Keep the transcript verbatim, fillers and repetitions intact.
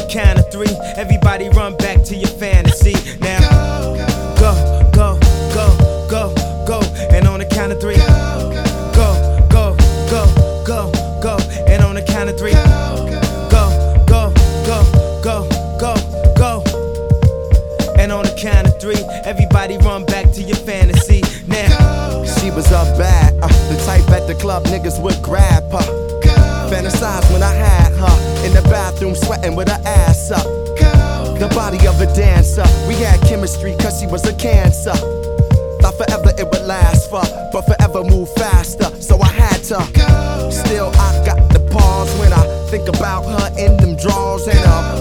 the count of three, everybody run back to your fantasy. Now, go, go, go, go, go. And on the count of three, go, go, go, go, go. And on the count of three, go, go, go, go, go, go. And on the count of three, everybody run back to your fantasy. Now, she was up bad, uh, the type at the club niggas would grab her. Fantasize when I had her in the bathroom sweating with her ass up. The body of a dancer, we had chemistry cause she was a cancer. Thought forever it would last for, but forever move faster, so I had to. Still I got the pause when I think about her.